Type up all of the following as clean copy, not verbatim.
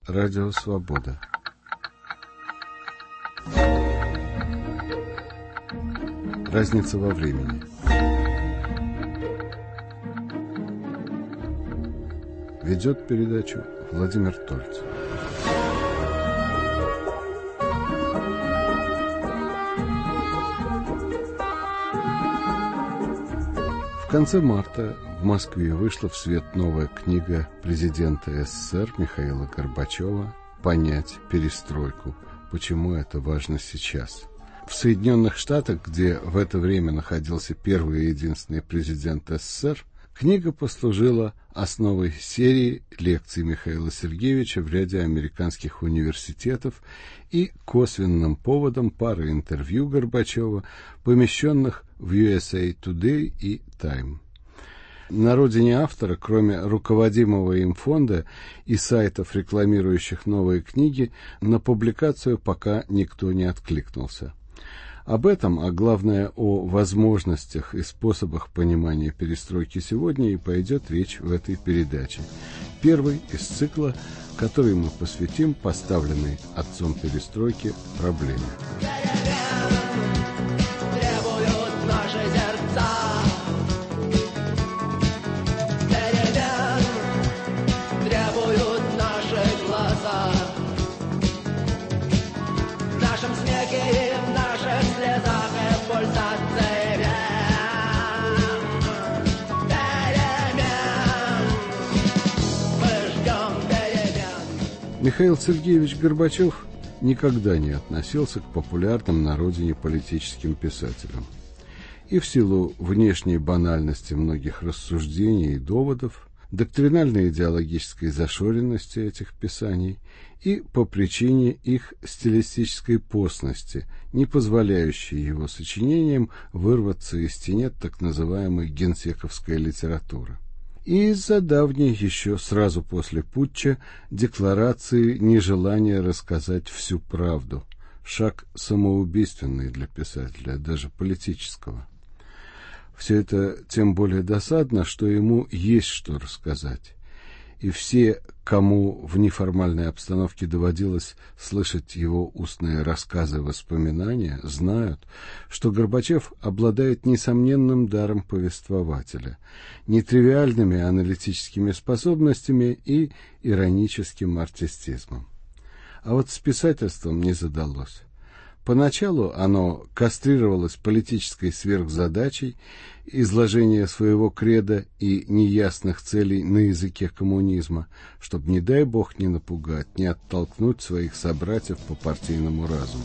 Радио Свобода. Разница во времени. Ведет передачу Владимир Тольц. В конце марта в Москве вышла в свет новая книга президента СССР Михаила Горбачева «Понять перестройку. Почему это важно сейчас». В Соединенных Штатах, где в это время находился первый и единственный президент СССР, книга послужила основой серии лекций Михаила Сергеевича в ряде американских университетов и косвенным поводом пары интервью Горбачева, помещенных в USA Today и Time. На родине автора, кроме руководимого им фонда и сайтов, рекламирующих новые книги, на публикацию пока никто не откликнулся. Об этом, а главное о возможностях и способах понимания перестройки сегодня и пойдет речь в этой передаче. Первый из цикла, который мы посвятим поставленной отцом перестройки проблеме. Михаил Сергеевич Горбачев никогда не относился к популярным на родине политическим писателям. И в силу внешней банальности многих рассуждений и доводов, доктринальной идеологической зашоренности этих писаний и по причине их стилистической постности, не позволяющей его сочинениям вырваться из тенет так называемой генсековской литературы. И из-за давней, еще сразу после путча, декларации нежелания рассказать всю правду. Шаг самоубийственный для писателя, даже политического. Все это тем более досадно, что ему есть что рассказать. И все, кому в неформальной обстановке доводилось слышать его устные рассказы и воспоминания, знают, что Горбачев обладает несомненным даром повествователя, нетривиальными аналитическими способностями и ироническим артистизмом. А вот с писательством не задалось. Поначалу оно кастрировалось политической сверхзадачей изложения своего кредо и неясных целей на языке коммунизма, чтобы, не дай бог, не напугать, не оттолкнуть своих собратьев по партийному разуму.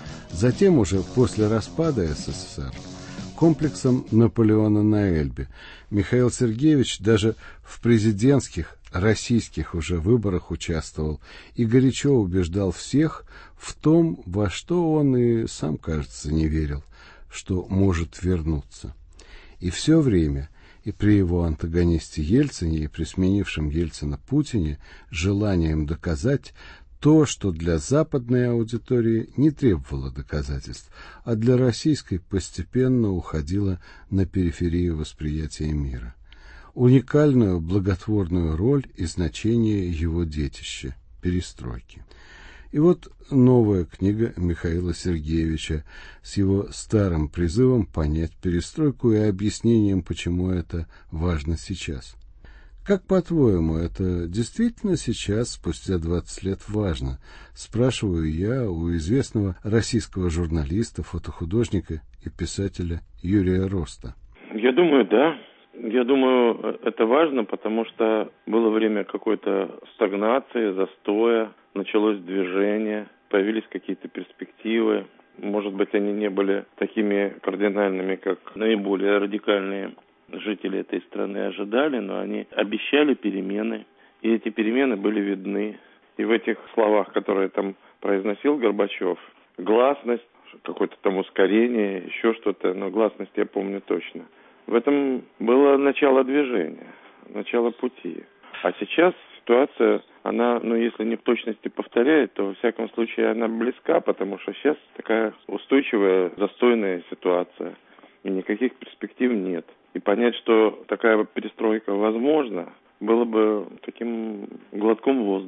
Затем уже после распада СССР комплексом Наполеона на Эльбе Михаил Сергеевич даже в президентских российских уже выборах участвовал и горячо убеждал всех в том, во что он и сам, кажется, не верил, что может вернуться. И все время, и при его антагонисте Ельцине, и при сменившем Ельцина Путине, желанием доказать то, что для западной аудитории не требовало доказательств, а для российской постепенно уходило на периферию восприятия мира. Уникальную благотворную роль и значение его детища – перестройки. И вот новая книга Михаила Сергеевича с его старым призывом понять перестройку и объяснением, почему это важно сейчас. Как, по-твоему, это действительно сейчас, спустя 20 лет, важно? Спрашиваю я у известного российского журналиста, фотохудожника и писателя Юрия Роста. Я думаю, да. Я думаю, это важно, потому что было время какой-то стагнации, застоя, началось движение, появились какие-то перспективы. Может быть, они не были такими кардинальными, как наиболее радикальные жители этой страны ожидали, но они обещали перемены, и эти перемены были видны. И в этих словах, которые там произносил Горбачев, гласность, какое-то там ускорение, еще что-то, но гласность я помню точно. В этом было начало движения, начало пути. А сейчас ситуация, она, если не в точности повторяет, то во всяком случае она близка, потому что сейчас такая устойчивая, застойная ситуация, и никаких перспектив нет. И понять, что такая перестройка возможна, было бы таким глотком воздуха.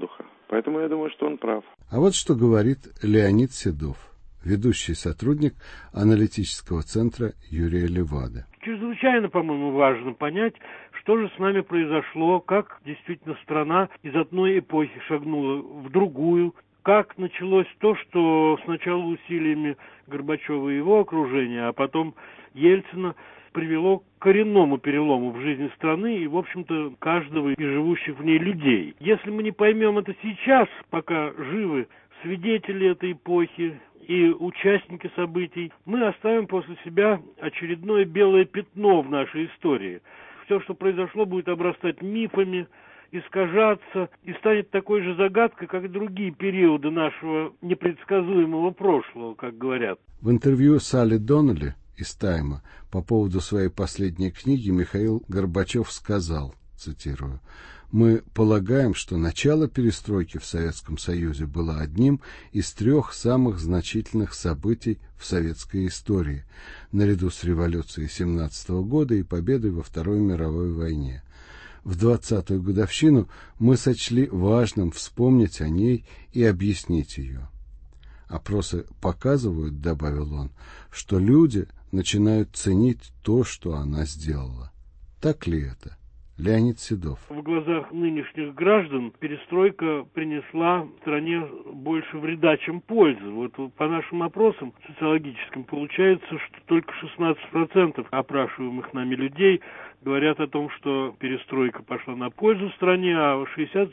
Поэтому я думаю, что он прав. А вот что говорит Леонид Седов, ведущий сотрудник аналитического центра Юрия Левады. Чрезвычайно, по-моему, важно понять, что же с нами произошло, как действительно страна из одной эпохи шагнула в другую, как началось то, что сначала усилиями Горбачева и его окружения, а потом Ельцина привело к коренному перелому в жизни страны и, в общем-то, каждого из живущих в ней людей. Если мы не поймем это сейчас, пока живы свидетели этой эпохи и участники событий, мы оставим после себя очередное белое пятно в нашей истории. Все, что произошло, будет обрастать мифами, искажаться и станет такой же загадкой, как и другие периоды нашего непредсказуемого прошлого, как говорят. В интервью Салли Доннелли из «Тайма» по поводу своей последней книги Михаил Горбачев сказал, цитирую, «Мы полагаем, что начало перестройки в Советском Союзе было одним из 3 самых значительных событий в советской истории, наряду с революцией 1917 года и победой во Второй мировой войне. В 20-ю годовщину мы сочли важным вспомнить о ней и объяснить ее. Опросы показывают, добавил он, что люди начинают ценить то, что она сделала. Так ли это? Леонид Седов. В глазах нынешних граждан перестройка принесла стране больше вреда, чем пользы. Вот по нашим опросам социологическим получается, что только 16% опрашиваемых нами людей говорят о том, что перестройка пошла на пользу стране, а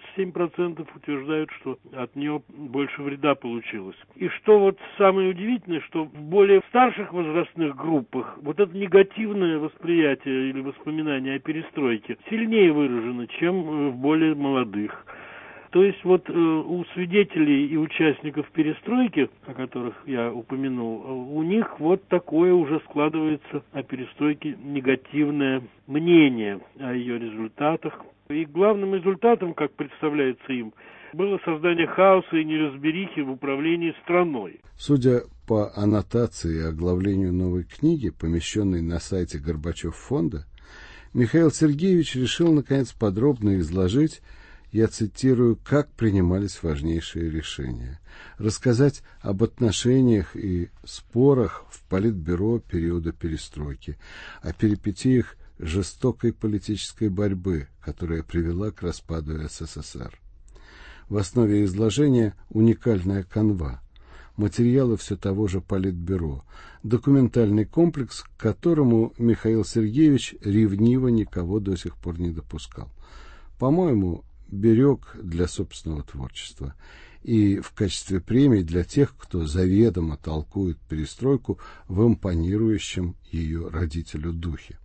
67% утверждают, что от нее больше вреда получилось. И что вот самое удивительное, что в более старших возрастных группах вот это негативное восприятие или воспоминание о перестройке сильнее выражено, чем в более молодых. То есть вот у свидетелей и участников перестройки, о которых я упомянул, у них вот такое уже складывается о перестройке негативное мнение о ее результатах. И главным результатом, как представляется им, было создание хаоса и неразберихи в управлении страной. Судя по аннотации и оглавлению новой книги, помещенной на сайте Горбачев-фонда, Михаил Сергеевич решил, наконец, подробно изложить, я цитирую, как принимались важнейшие решения, рассказать об отношениях и спорах в Политбюро периода перестройки, о перипетиях жестокой политической борьбы, которая привела к распаду СССР. В основе изложения уникальная канва, материалы все того же Политбюро, документальный комплекс, к которому Михаил Сергеевич ревниво никого до сих пор не допускал. По-моему, берег для собственного творчества и в качестве премии для тех, кто заведомо толкует перестройку в импонирующем ее родителю духе.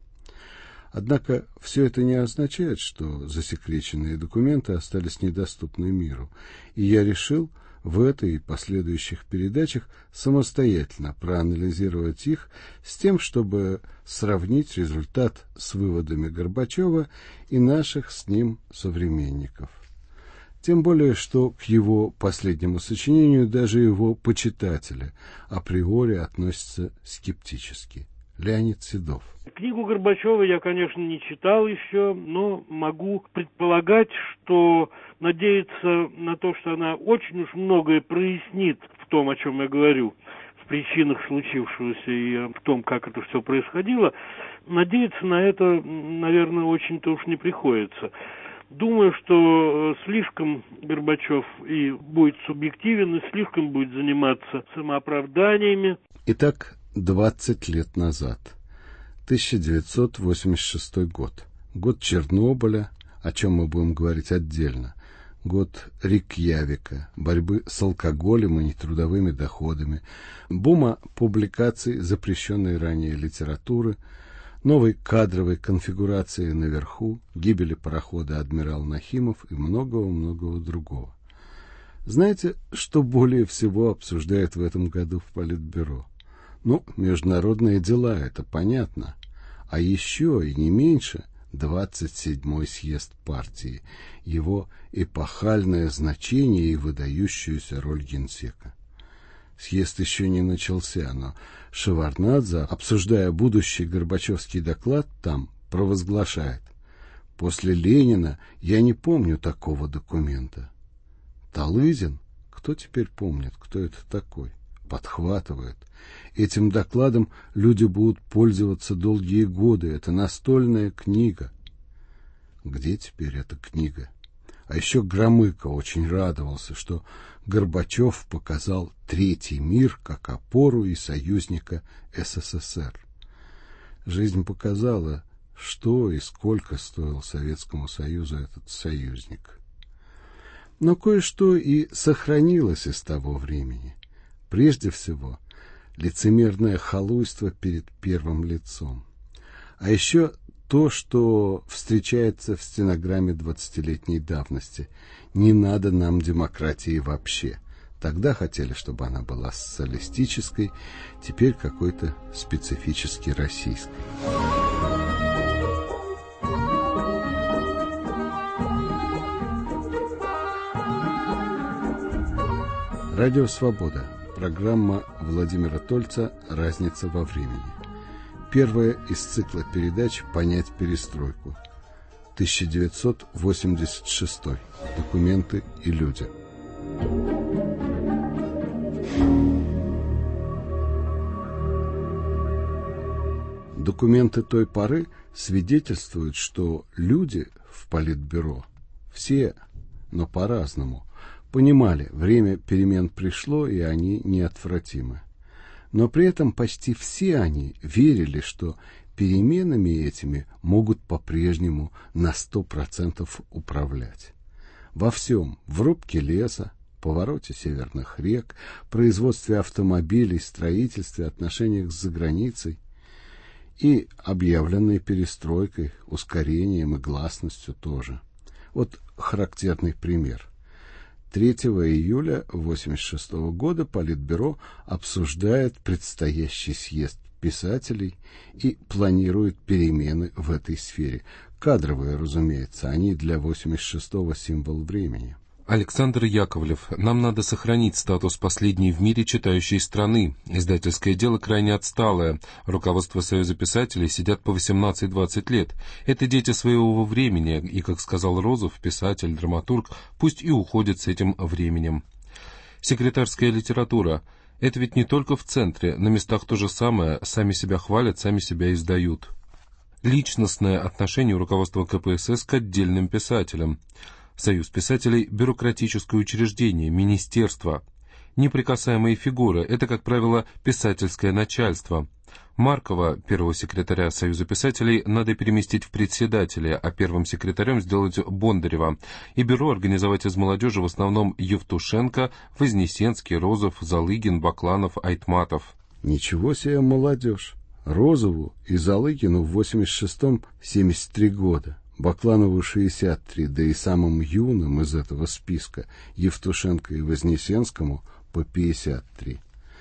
Однако все это не означает, что засекреченные документы остались недоступны миру, и я решил в этой и последующих передачах самостоятельно проанализировать их с тем, чтобы сравнить результат с выводами Горбачева и наших с ним современников. Тем более, что к его последнему сочинению даже его почитатели априори относятся скептически. Леонид Седов. Книгу Горбачева я, конечно, не читал еще, но могу предполагать, что надеяться на то, что она очень уж многое прояснит в том, о чем я говорю, в причинах случившегося и в том, как это все происходило, надеяться на это, наверное, очень-то уж не приходится. Думаю, что слишком Горбачев и будет субъективен, и слишком будет заниматься самооправданиями. Итак, 20 лет назад, 1986 год, год Чернобыля, о чем мы будем говорить отдельно, год Рейкьявика, борьбы с алкоголем и нетрудовыми доходами, бума публикаций запрещенной ранее литературы, новой кадровой конфигурации наверху, гибели парохода «Адмирал Нахимов» и многого-многого другого. Знаете, что более всего обсуждают в этом году в Политбюро? Международные дела, это понятно. А еще и не меньше 27-й съезд партии, его эпохальное значение и выдающуюся роль генсека. Съезд еще не начался, но Шеварднадзе, обсуждая будущий Горбачевский доклад, там провозглашает: «После Ленина я не помню такого документа». Талызин, кто теперь помнит, кто это такой, подхватывает. Этим докладом люди будут пользоваться долгие годы. Это настольная книга. Где теперь эта книга? А еще Громыко очень радовался, что Горбачев показал Третий мир как опору и союзника СССР. Жизнь показала, что и сколько стоил Советскому Союзу этот союзник. Но кое-что и сохранилось из того времени. Прежде всего, лицемерное халуйство перед первым лицом. А еще то, что встречается в стенограмме 20-летней давности. Не надо нам демократии вообще. Тогда хотели, чтобы она была социалистической, теперь какой-то специфически российской. Радио «Свобода». Программа Владимира Тольца «Разница во времени». Первая из цикла передач «Понять перестройку». 1986. Документы и люди. Документы той поры свидетельствуют, что люди в Политбюро, все, но по-разному, понимали, время перемен пришло, и они неотвратимы. Но при этом почти все они верили, что переменами этими могут по-прежнему на 100% управлять. Во всем, в рубке леса, повороте северных рек, производстве автомобилей, строительстве, отношениях с заграницей и объявленной перестройкой, ускорением и гласностью тоже. Вот характерный пример. 3 июля 1986 года Политбюро обсуждает предстоящий съезд писателей и планирует перемены в этой сфере. Кадровые, разумеется, они для 86-го символ времени. Александр Яковлев. Нам надо сохранить статус последней в мире читающей страны. Издательское дело крайне отсталое. Руководство Союза писателей сидят по 18-20 лет. Это дети своего времени, и, как сказал Розов, писатель, драматург, пусть и уходит с этим временем. Секретарская литература. Это ведь не только в центре, на местах то же самое, сами себя хвалят, сами себя издают. Личностное отношение руководства КПСС к отдельным писателям. Союз писателей – бюрократическое учреждение, министерство. Неприкасаемые фигуры – это, как правило, писательское начальство. Маркова, первого секретаря Союза писателей, надо переместить в председателя, а первым секретарем сделать Бондарева. И бюро организовать из молодежи в основном Евтушенко, Вознесенский, Розов, Залыгин, Бакланов, Айтматов. Ничего себе молодежь! Розову и Залыгину в 86-м 73 года. Бакланову 63, да и самым юным из этого списка Евтушенко и Вознесенскому по 53.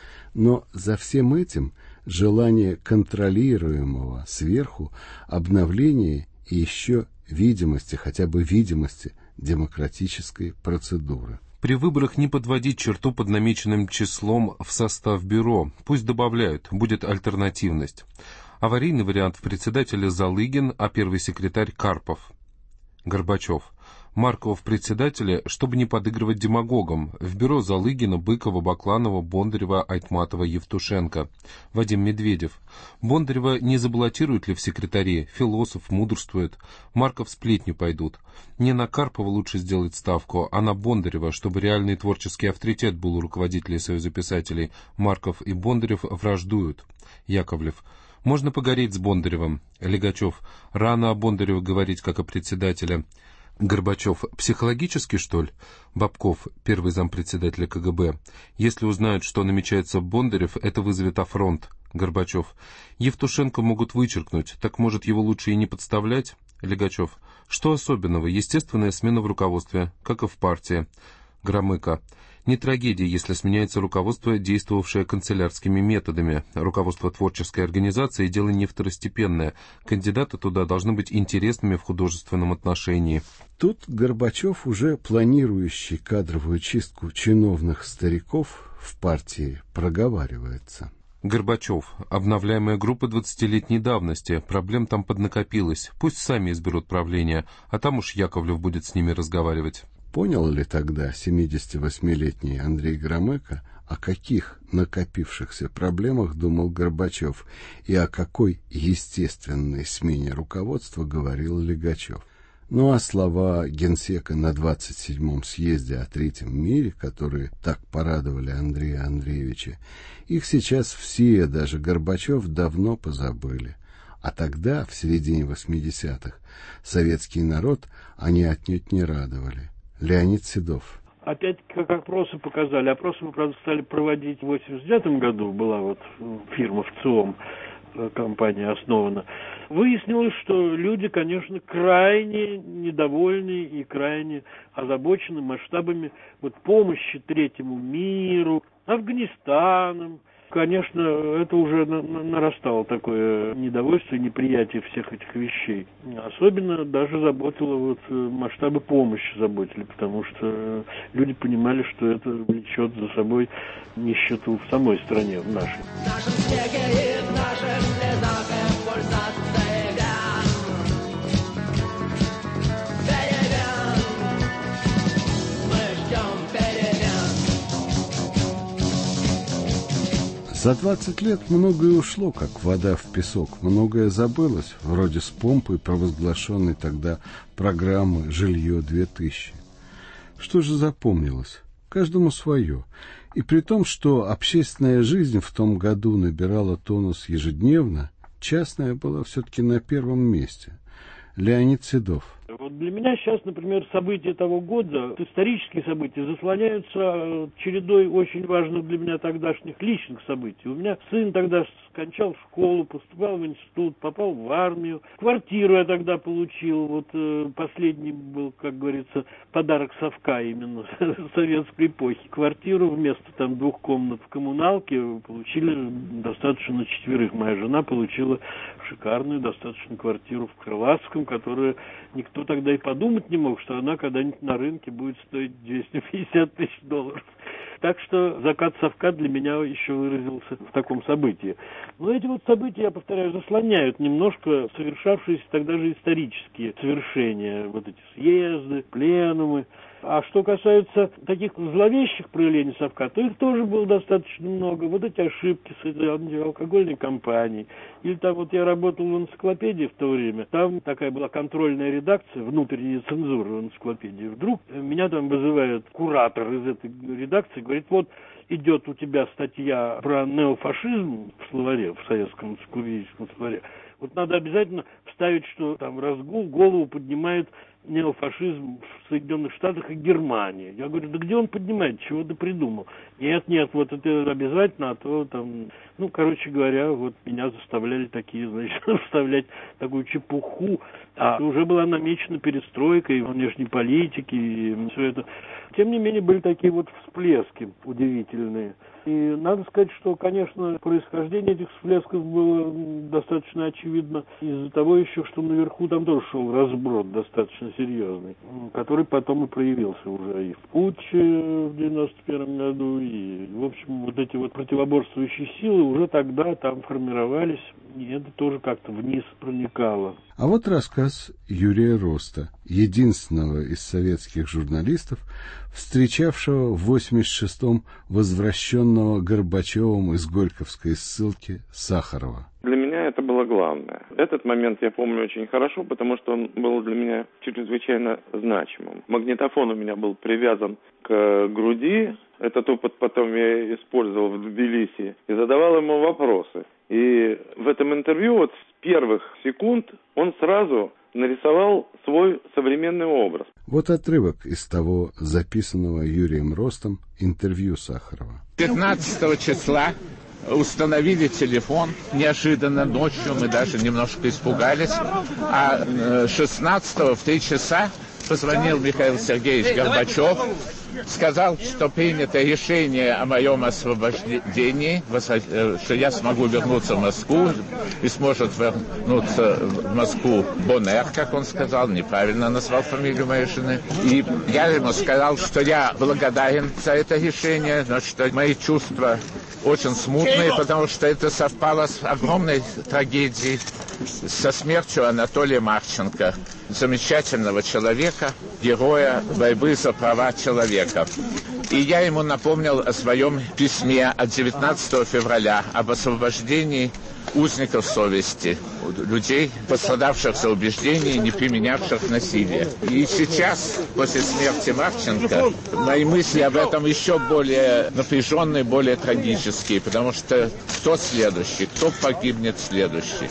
Но за всем этим желание контролируемого сверху обновления и еще видимости, хотя бы видимости демократической процедуры. При выборах не подводить черту под намеченным числом в состав бюро. Пусть добавляют, будет альтернативность. Аварийный вариант в председателе Залыгин, а первый секретарь Карпов. Горбачев. Маркова в председателе, чтобы не подыгрывать демагогам. В бюро Залыгина, Быкова, Бакланова, Бондарева, Айтматова, Евтушенко. Вадим Медведев. Бондарева не забаллотируют ли в секретаре? Философ, мудрствует. Марков сплетни пойдут. Не на Карпова лучше сделать ставку, а на Бондарева, чтобы реальный творческий авторитет был у руководителей Союза писателей. Марков и Бондарев враждуют. Яковлев. Можно погореть с Бондаревым. Легачев. Рано о Бондареве говорить, как о председателе. Горбачев. Психологически, что ли? Бабков, первый зампредседателя КГБ. Если узнают, что намечается Бондарев, это вызовет афронт. Горбачев. Евтушенко могут вычеркнуть, так может его лучше и не подставлять? Легачев. Что особенного? Естественная смена в руководстве, как и в партии. Громыко. Не трагедия, если сменяется руководство, действовавшее канцелярскими методами. Руководство творческой организации – дело не второстепенное. Кандидаты туда должны быть интересными в художественном отношении. Тут Горбачев, уже планирующий кадровую чистку чиновных стариков в партии, проговаривается. Горбачев. Обновляемая группа 20-летней давности. Проблем там поднакопилось. Пусть сами изберут правление, а там уж Яковлев будет с ними разговаривать. Понял ли тогда 78-летний Андрей Громыко, о каких накопившихся проблемах думал Горбачев и о какой естественной смене руководства говорил Лигачев? Ну а слова генсека на 27-м съезде о Третьем мире, которые так порадовали Андрея Андреевича, их сейчас все, даже Горбачев, давно позабыли. А тогда, в середине 80-х, советский народ они отнюдь не радовали. Леонид Седов. Опять, как опросы показали, опросы мы, правда, стали проводить в 89 году, была вот фирма ВЦИОМ, компания основана. Выяснилось, что люди, конечно, крайне недовольны и крайне озабочены масштабами вот помощи Третьему миру, Афганистаном. Конечно, это уже нарастало такое недовольство и неприятие всех этих вещей. Особенно даже заботило вот масштабы помощи заботили, потому что люди понимали, что это влечет за собой нищету в самой стране, в нашей. В нашем снеге и в наших слезах импульсация вян. Перемен. Мы ждем перемен. За 20 лет многое ушло, как вода в песок, многое забылось, вроде с помпой провозглашенной тогда программы «Жилье-2000». Что же запомнилось? Каждому свое. И при том, что общественная жизнь в том году набирала тонус ежедневно, частная была все-таки на первом месте. Леонид Седов. Вот для меня сейчас, например, события того года, исторические события, заслоняются чередой очень важных для меня тогдашних личных событий. У меня сын тогда скончал школу, поступал в институт, попал в армию. Квартиру я тогда получил. Вот последний был, как говорится, подарок совка именно советской эпохи. Квартиру вместо там 2 комнат в коммуналке получили достаточно на 4. Моя жена получила шикарную достаточно квартиру в Крылатском, которую никто тогда и подумать не мог, что она когда-нибудь на рынке будет стоить $250 тысяч. Так что закат совка для меня еще выразился в таком событии. Но эти вот события, я повторяю, заслоняют немножко совершавшиеся тогда же исторические свершения. Вот эти съезды, пленумы. А что касается таких зловещих проявлений совка, то их тоже было достаточно много. Вот эти ошибки с этой антиалкогольной кампанией. Или там вот я работал в энциклопедии в то время. Там такая была контрольная редакция, внутренняя цензура в энциклопедии. Вдруг меня там вызывает куратор из этой редакции, говорит, вот идет у тебя статья про неофашизм в словаре, в советском энциклопедическом словаре. Вот надо обязательно вставить, что там разгул голову поднимает неофашизм в Соединенных Штатах и Германии. Я говорю, да где он поднимает, чего ты придумал? Нет, вот это обязательно, а то там... Ну, короче говоря, вот меня заставляли такие, значит, вставлять такую чепуху. А уже была намечена перестройка и внешней политики, и все это. Тем не менее, были такие вот всплески удивительные. И надо сказать, что, конечно, происхождение этих всплесков было достаточно очевидно из-за того еще, что наверху там тоже шел разброд достаточно серьезный, который потом и проявился уже и в путче в 91 году, и, в общем, вот эти вот противоборствующие силы уже тогда там формировались, и это тоже как-то вниз проникало. А вот рассказ Юрия Роста, единственного из советских журналистов, встречавшего в 86-м возвращенного Горбачевым из Горьковской ссылки Сахарова. Для меня это было главное. Этот момент я помню очень хорошо, потому что он был для меня чрезвычайно значимым. Магнитофон у меня был привязан к груди. Этот опыт потом я использовал в Тбилиси и задавал ему вопросы. И в этом интервью вот с первых секунд он сразу нарисовал свой современный образ. Вот отрывок из того записанного Юрием Ростом интервью Сахарова. 15 числа установили телефон, неожиданно ночью мы даже немножко испугались, а 16-го в 3 часа позвонил Михаил Сергеевич Горбачев, сказал, что принято решение о моем освобождении, что я смогу вернуться в Москву и сможет вернуться в Москву Боннер, как он сказал, неправильно назвал фамилию моей жены. И я ему сказал, что я благодарен за это решение, но что мои чувства очень смутные, потому что это совпало с огромной трагедией, со смертью Анатолия Марченко. замечательного человека, героя борьбы за права человека. И я ему напомнил о своем письме от 19 февраля об освобождении узников совести, людей, пострадавших за убеждения, не применявших насилие. И сейчас, после смерти Марченко, мои мысли об этом еще более напряженные, более трагические, потому что кто следующий, кто погибнет следующий.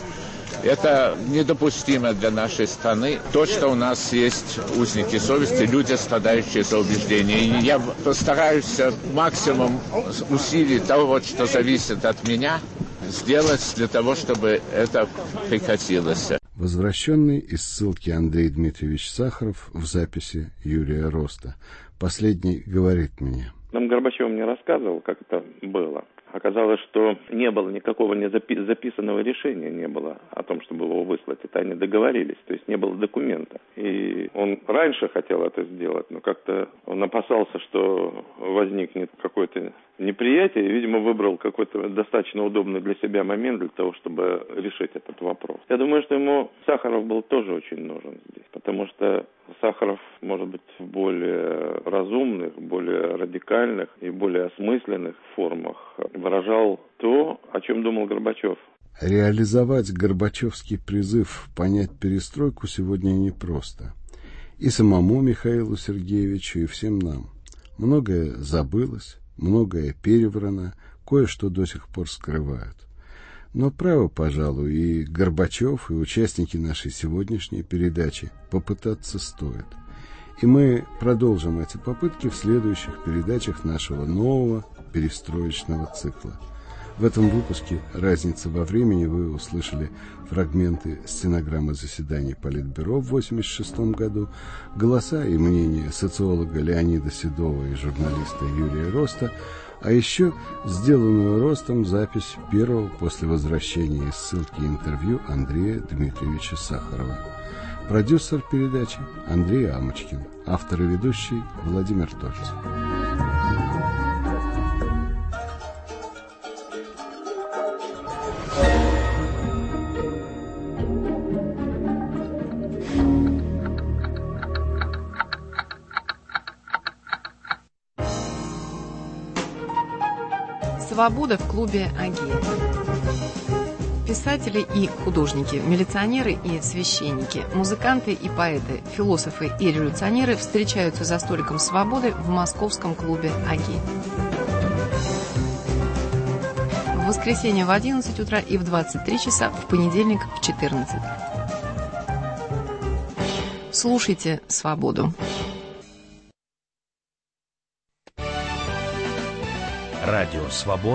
Это недопустимо для нашей страны. То, что у нас есть узники совести, люди, страдающие за убеждения. И я постараюсь максимум усилий того, что зависит от меня, сделать для того, чтобы это прекратилось. Возвращенный из ссылки Андрей Дмитриевич Сахаров в записи Юрия Роста. Последний говорит мне. Нам Горбачев мне рассказывал, как это было. Оказалось, что не было никакого записанного решения, не было о том, чтобы его выслать. Это они договорились, то есть не было документа. И он раньше хотел это сделать, но как-то он опасался, что возникнет какое-то неприятие, и, видимо, выбрал какой-то достаточно удобный для себя момент для того, чтобы решить этот вопрос. Я думаю, что ему Сахаров был тоже очень нужен здесь, потому что Сахаров, может быть, в более разумных, более радикальных и более осмысленных формах выражал то, о чем думал Горбачев. Реализовать горбачевский призыв понять перестройку сегодня непросто. И самому Михаилу Сергеевичу, и всем нам. Многое забылось, многое переврано, кое-что до сих пор скрывают. Но право, пожалуй, и Горбачев, и участники нашей сегодняшней передачи попытаться стоит. И мы продолжим эти попытки в следующих передачах нашего нового перестроечного цикла. В этом выпуске «Разница во времени» вы услышали фрагменты стенограммы заседаний Политбюро в 1986 году, голоса и мнения социолога Леонида Седова и журналиста Юрия Роста, а еще сделанную Ростом запись первого после возвращения из ссылки интервью Андрея Дмитриевича Сахарова. Продюсер передачи Андрей Амочкин, автор и ведущий Владимир Торцев. Свобода в клубе Аги. Писатели и художники, милиционеры и священники, музыканты и поэты, философы и революционеры встречаются за столиком свободы в московском клубе Аги. В воскресенье в 11 утра и в 23 часа, в понедельник в 14. Слушайте «Свободу». Радио «Свобода».